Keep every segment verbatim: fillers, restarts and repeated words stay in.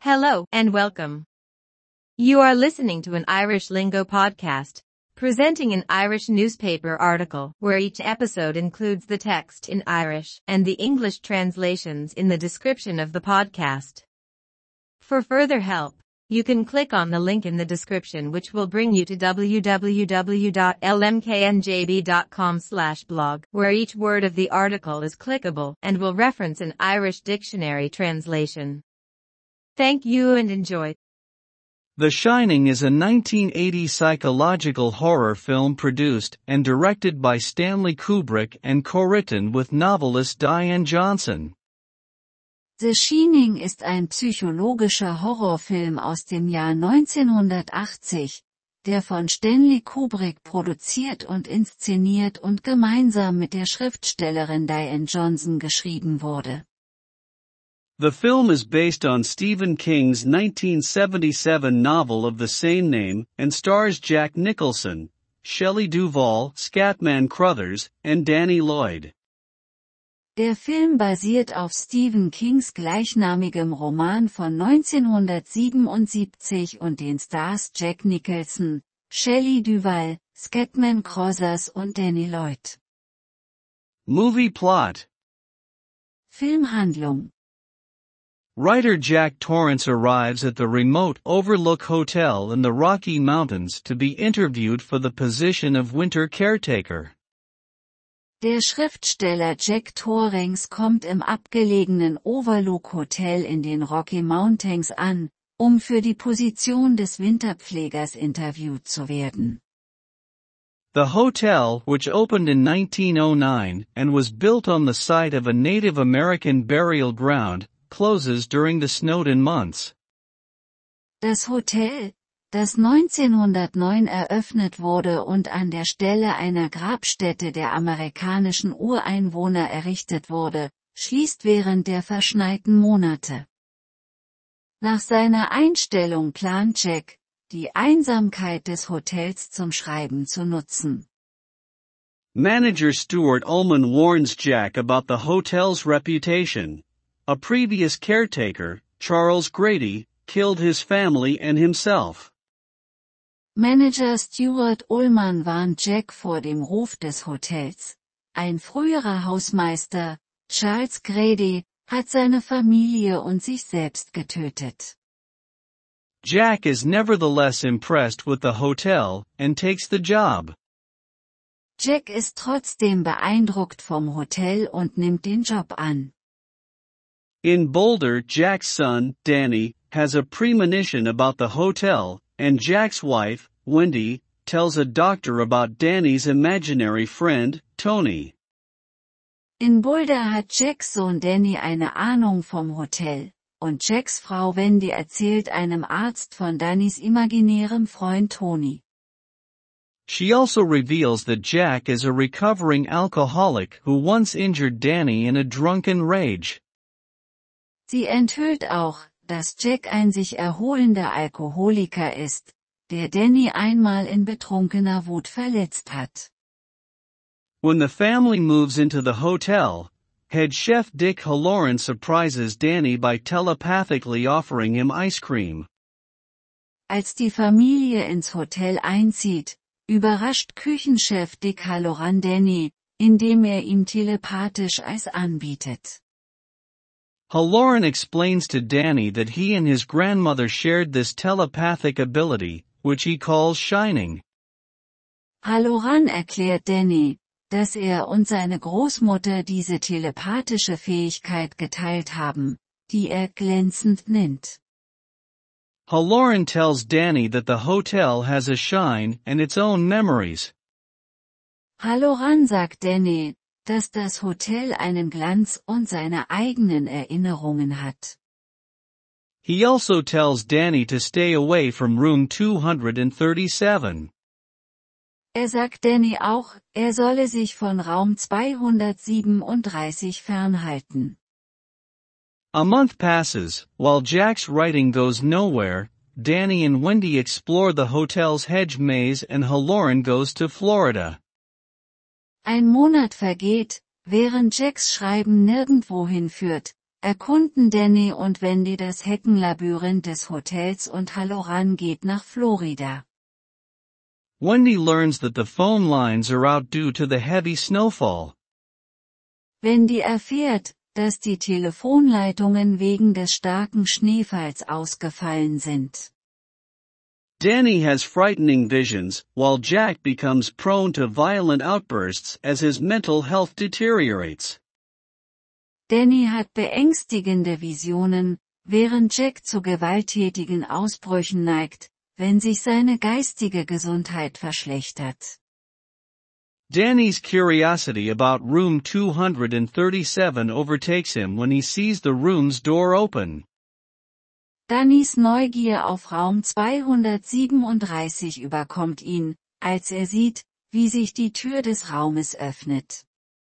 Hello and welcome. You are listening to an Irish Lingo podcast, presenting an Irish newspaper article where each episode includes the text in Irish and the English translations in the description of the podcast. For further help, you can click on the link in the description which will bring you to w w w dot l m k n j b dot com slash blog, where each word of the article is clickable and will reference an Irish dictionary translation. Thank you and enjoy. The Shining is a nineteen eighty psychological horror film produced and directed by Stanley Kubrick and co-written with novelist Diane Johnson. The Shining ist ein psychologischer Horrorfilm aus dem Jahr neunzehnhundertachtzig, der von Stanley Kubrick produziert und inszeniert und gemeinsam mit der Schriftstellerin Diane Johnson geschrieben wurde. The film is based on Stephen King's nineteen seventy-seven novel of the same name and stars Jack Nicholson, Shelley Duvall, Scatman Crothers, and Danny Lloyd. Der Film basiert auf Stephen Kings gleichnamigem Roman von neunzehnhundertsiebenundsiebzig und den Stars Jack Nicholson, Shelley Duvall, Scatman Crothers und Danny Lloyd. Movie plot. Filmhandlung. Writer Jack Torrance arrives at the remote Overlook Hotel in the Rocky Mountains to be interviewed for the position of winter caretaker. Der Schriftsteller Jack Torrance kommt im abgelegenen Overlook Hotel in den Rocky Mountains an, um für die Position des Winterpflegers interviewt zu werden. The hotel, which opened in nineteen oh nine and was built on the site of a Native American burial ground, closes during the Snowden months. Das Hotel, das neunzehnhundertneun eröffnet wurde und an der Stelle einer Grabstätte der amerikanischen Ureinwohner errichtet wurde, schließt während der verschneiten Monate. Nach seiner Einstellung plant Jack, die Einsamkeit des Hotels zum Schreiben zu nutzen. Manager Stuart Ullman warns Jack about the hotel's reputation. A previous caretaker, Charles Grady, killed his family and himself. Manager Stuart Ullman warnt Jack vor dem Ruf des Hotels. Ein früherer Hausmeister, Charles Grady, hat seine Familie und sich selbst getötet. Jack is nevertheless impressed with the hotel and takes the job. Jack ist trotzdem beeindruckt vom Hotel und nimmt den Job an. In Boulder, Jack's son, Danny, has a premonition about the hotel, and Jack's wife, Wendy, tells a doctor about Danny's imaginary friend, Tony. In Boulder hat Jacks Sohn Danny eine Ahnung vom Hotel, und Jacks Frau Wendy erzählt einem Arzt von Dannys imaginärem Freund Tony. She also reveals that Jack is a recovering alcoholic who once injured Danny in a drunken rage. Sie enthüllt auch, dass Jack ein sich erholender Alkoholiker ist, der Danny einmal in betrunkener Wut verletzt hat. When the family moves into the hotel, head chef Dick Halloran surprises Danny by telepathically offering him ice cream. Als die Familie ins Hotel einzieht, überrascht Küchenchef Dick Halloran Danny, indem er ihm telepathisch Eis anbietet. Halloran explains to Danny that he and his grandmother shared this telepathic ability, which he calls shining. Halloran erklärt Danny, dass er und seine Großmutter diese telepathische Fähigkeit geteilt haben, die er glänzend nennt. Halloran tells Danny that the hotel has a shine and its own memories. Halloran sagt Danny, dass das Hotel einen Glanz und seine eigenen Erinnerungen hat. He also tells Danny to stay away from room two thirty-seven. Er sagt Danny auch, er solle sich von Raum zweihundertsiebenunddreißig fernhalten. A month passes, while Jack's writing goes nowhere. Danny and Wendy explore the hotel's hedge maze and Halloran goes to Florida. Ein Monat vergeht, während Jacks Schreiben nirgendwohin führt, erkunden Danny und Wendy das Heckenlabyrinth des Hotels und Halloran geht nach Florida. Wendy learns that the phone lines are out due to the heavy snowfall. Wendy erfährt, dass die Telefonleitungen wegen des starken Schneefalls ausgefallen sind. Danny has frightening visions, while Jack becomes prone to violent outbursts as his mental health deteriorates. Danny hat beängstigende Visionen, während Jack zu gewalttätigen Ausbrüchen neigt, wenn sich seine geistige Gesundheit verschlechtert. Danny's curiosity about room two thirty-seven overtakes him when he sees the room's door open. Dannys Neugier auf Raum zweihundertsiebenunddreißig überkommt ihn, als er sieht, wie sich die Tür des Raumes öffnet.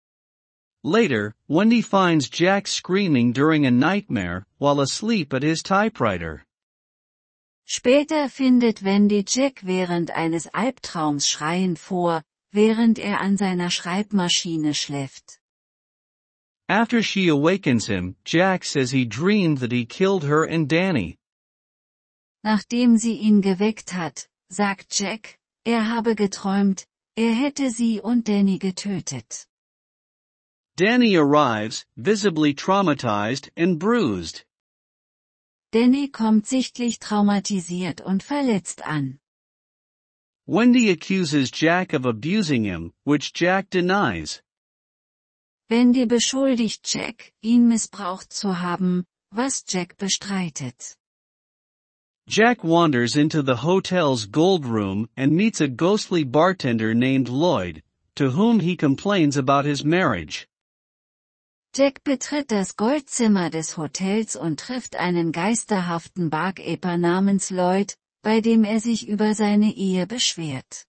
Later, Wendy finds Jack screaming during a nightmare, while asleep at his typewriter. Später findet Wendy Jack während eines Albtraums schreiend vor, während er an seiner Schreibmaschine schläft. After she awakens him, Jack says he dreamed that he killed her and Danny. Nachdem sie ihn geweckt hat, sagt Jack, er habe geträumt, er hätte sie und Danny getötet. Danny arrives, visibly traumatized and bruised. Danny kommt sichtlich traumatisiert und verletzt an. Wendy accuses Jack of abusing him, which Jack denies. Wendy beschuldigt Jack, ihn missbraucht zu haben, was Jack bestreitet. Jack wanders into the hotel's gold room and meets a ghostly bartender named Lloyd, to whom he complains about his marriage. Jack betritt das Goldzimmer des Hotels und trifft einen geisterhaften Barkeeper namens Lloyd, bei dem er sich über seine Ehe beschwert.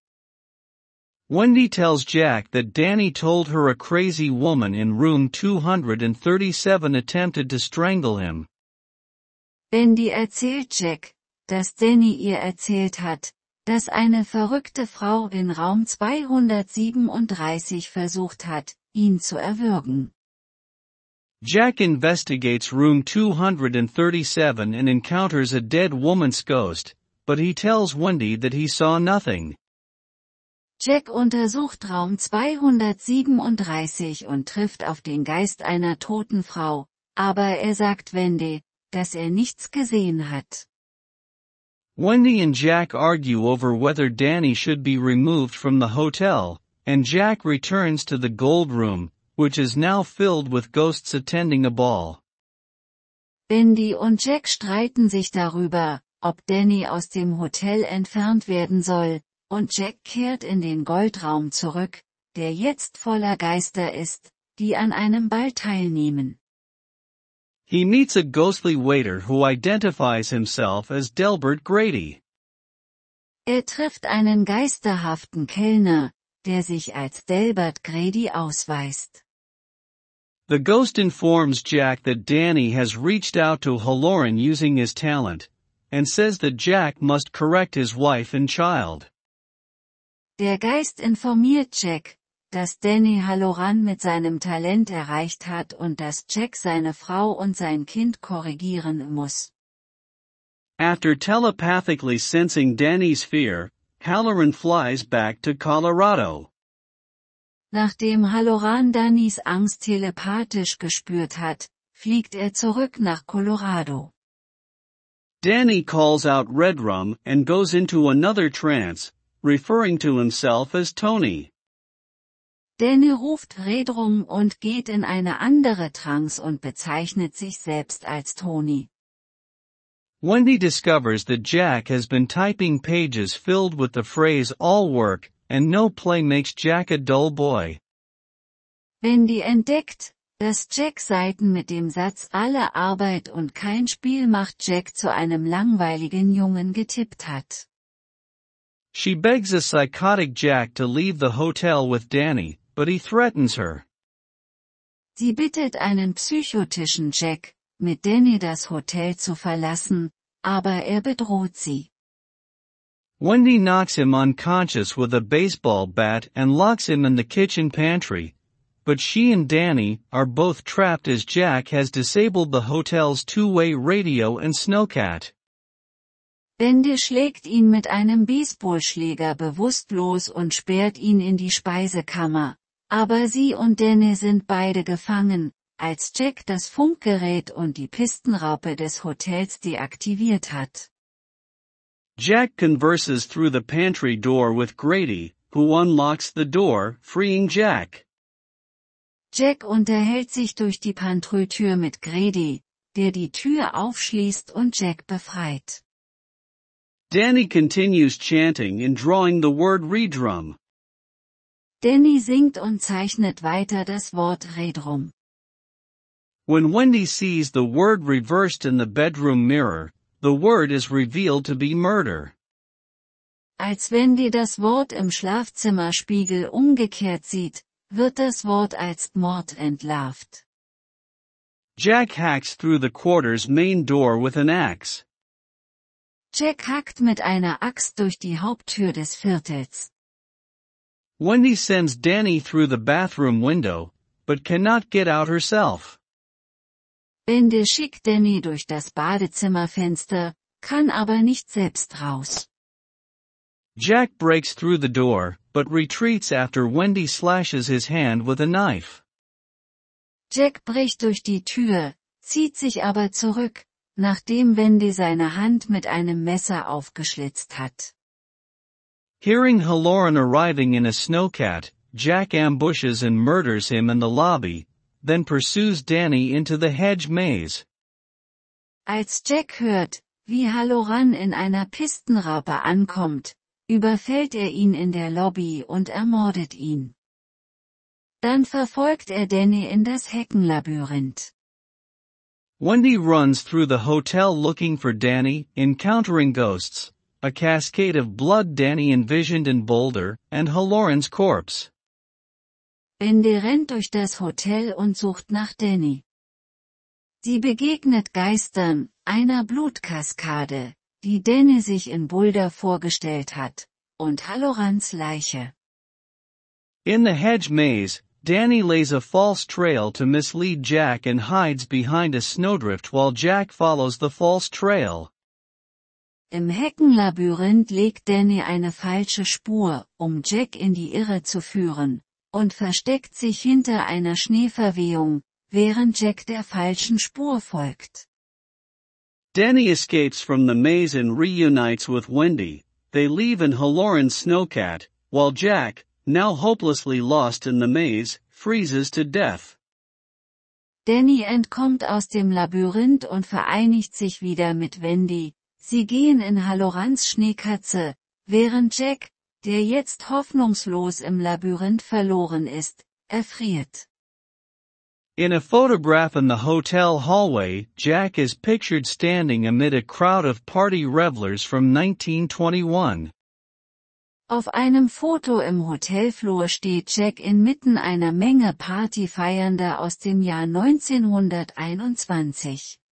Wendy tells Jack that Danny told her a crazy woman in room two thirty-seven attempted to strangle him. Wendy erzählt Jack, dass Danny ihr erzählt hat, dass eine verrückte Frau in Raum zweihundertsiebenunddreißig versucht hat, ihn zu erwürgen. Jack investigates room two thirty-seven and encounters a dead woman's ghost, but he tells Wendy that he saw nothing. Jack untersucht Raum zweihundertsiebenunddreißig und trifft auf den Geist einer toten Frau, aber er sagt Wendy, dass er nichts gesehen hat. Wendy and Jack argue over whether Danny should be removed from the hotel, and Jack returns to the gold room, which is now filled with ghosts attending a ball. Wendy und Jack streiten sich darüber, ob Danny aus dem Hotel entfernt werden soll, und Jack kehrt in den Goldraum zurück, der jetzt voller Geister ist, die an einem Ball teilnehmen. He meets a ghostly waiter who identifies himself as Delbert Grady. Er trifft einen geisterhaften Kellner, der sich als Delbert Grady ausweist. The ghost informs Jack that Danny has reached out to Halloran using his talent, and says that Jack must correct his wife and child. Der Geist informiert Jack, dass Danny Halloran mit seinem Talent erreicht hat und dass Jack seine Frau und sein Kind korrigieren muss. After telepathically sensing Danny's fear, Halloran flies back to Colorado. Nachdem Halloran Dannys Angst telepathisch gespürt hat, fliegt er zurück nach Colorado. Danny calls out Redrum and goes into another trance, referring to himself as Tony. Danny ruft Redrum und geht in eine andere Trance und bezeichnet sich selbst als Tony. Wendy discovers that Jack has been typing pages filled with the phrase all work, and no play makes Jack a dull boy. Wendy entdeckt, dass Jack Seiten mit dem Satz alle Arbeit und kein Spiel macht Jack zu einem langweiligen Jungen getippt hat. She begs a psychotic Jack to leave the hotel with Danny, but he threatens her. Sie bittet einen psychotischen Jack, mit Danny das Hotel zu verlassen, aber er bedroht sie. Wendy knocks him unconscious with a baseball bat and locks him in the kitchen pantry, but she and Danny are both trapped as Jack has disabled the hotel's two-way radio and Snowcat. Wendy schlägt ihn mit einem Baseballschläger bewusstlos und sperrt ihn in die Speisekammer, aber sie und Danny sind beide gefangen, als Jack das Funkgerät und die Pistenraupe des Hotels deaktiviert hat. Jack converses through the pantry door with Grady, who unlocks the door, freeing Jack. Jack unterhält sich durch die Pantry-Tür mit Grady, der die Tür aufschließt und Jack befreit. Danny continues chanting and drawing the word redrum. Danny singt und zeichnet weiter das Wort Redrum. When Wendy sees the word reversed in the bedroom mirror, the word is revealed to be murder. Als Wendy das Wort im Schlafzimmerspiegel umgekehrt sieht, wird das Wort als Mord entlarvt. Jack hacks through the quarter's main door with an axe. Jack hackt mit einer Axt durch die Haupttür des Viertels. Wendy sends Danny through the bathroom window, but cannot get out herself. Wendy schickt Danny durch das Badezimmerfenster, kann aber nicht selbst raus. Jack breaks through the door, but retreats after Wendy slashes his hand with a knife. Jack bricht durch die Tür, zieht sich aber zurück, nachdem Wendy seine Hand mit einem Messer aufgeschlitzt hat. Hearing Halloran arriving in a Snowcat, Jack ambushes and murders him in the lobby, then pursues Danny into the hedge maze. Als Jack hört, wie Halloran in einer Pistenraupe ankommt, überfällt er ihn in der Lobby und ermordet ihn. Dann verfolgt er Danny in das Heckenlabyrinth. Wendy runs through the hotel looking for Danny, encountering ghosts, a cascade of blood Danny envisioned in Boulder, and Halloran's corpse. Wendy rennt durch das Hotel und sucht nach Danny. Sie begegnet Geistern, einer Blutkaskade, die Danny sich in Boulder vorgestellt hat, und Hallorans Leiche. In the hedge maze, Danny lays a false trail to mislead Jack and hides behind a snowdrift while Jack follows the false trail. Im Heckenlabyrinth legt Danny eine falsche Spur, um Jack in die Irre zu führen, und versteckt sich hinter einer Schneeverwehung, während Jack der falschen Spur folgt. Danny escapes from the maze and reunites with Wendy. They leave in Halloran's Snowcat, while Jack, now hopelessly lost in the maze, freezes to death. Danny entkommt aus dem Labyrinth und vereinigt sich wieder mit Wendy. Sie gehen in Hallorans Schneekatze, während Jack, der jetzt hoffnungslos im Labyrinth verloren ist, erfriert. In a photograph in the hotel hallway, Jack is pictured standing amid a crowd of party revelers from nineteen twenty-one. Auf einem Foto im Hotelflur steht Jack inmitten einer Menge Partyfeiernder aus dem Jahr neunzehnhunderteinundzwanzig.